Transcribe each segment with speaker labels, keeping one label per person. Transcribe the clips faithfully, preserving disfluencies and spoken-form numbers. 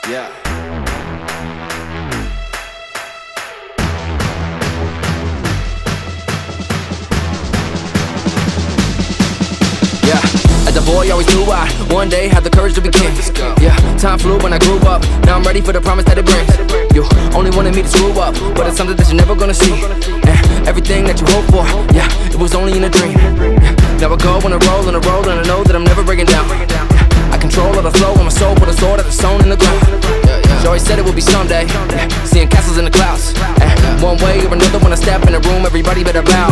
Speaker 1: Yeah. Yeah, as a boy, always knew I one day had the courage to be king. Yeah, time flew when I grew up. Now I'm ready for the promise that it brings. You only wanted me to screw up, but it's something that you're never gonna see. And everything that you hope for, yeah, it was only in a dream. Yeah, now I go on a roll, on a roll, and I know that I'm never breaking down. Yeah, I control all the flow on my soul, put a sword at the stone in the ground. She always said it would be someday, yeah, seeing castles in the clouds. And one way or another, when I step in the room, everybody better bow.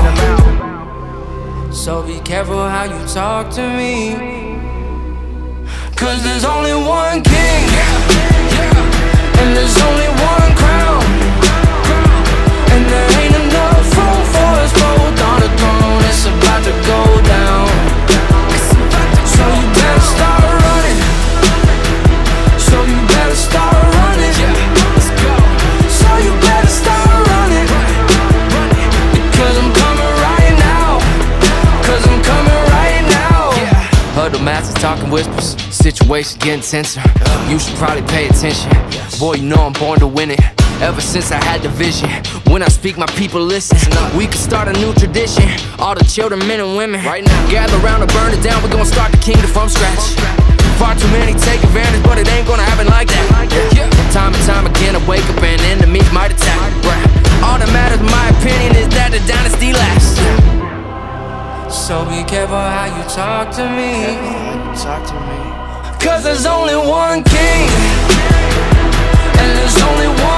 Speaker 1: So be careful how you talk to me, 'cause there's only one king, and there's only one crown, and there ain't enough room for us both on the throne. It's about to go down, so you better start running. So you better start running. So you better start running, because I'm coming right now. Cause I'm coming right now. Yeah. Huddle masses talking whispers, situation getting tenser. You should probably pay attention. Boy, you know I'm born to win it. Ever since I had the vision, when I speak, my people listen. We could start a new tradition. All the children, men and women, right now, gather around to burn it down. We're gonna start the kingdom from scratch. Far too many take advantage, but it ain't gonna happen like that. Yeah. Time and time again, I wake up and enemies might attack. All that matters, in my opinion, is that the dynasty lasts. So be careful how you talk to me, talk to me. 'Cause there's only one king, and there's only one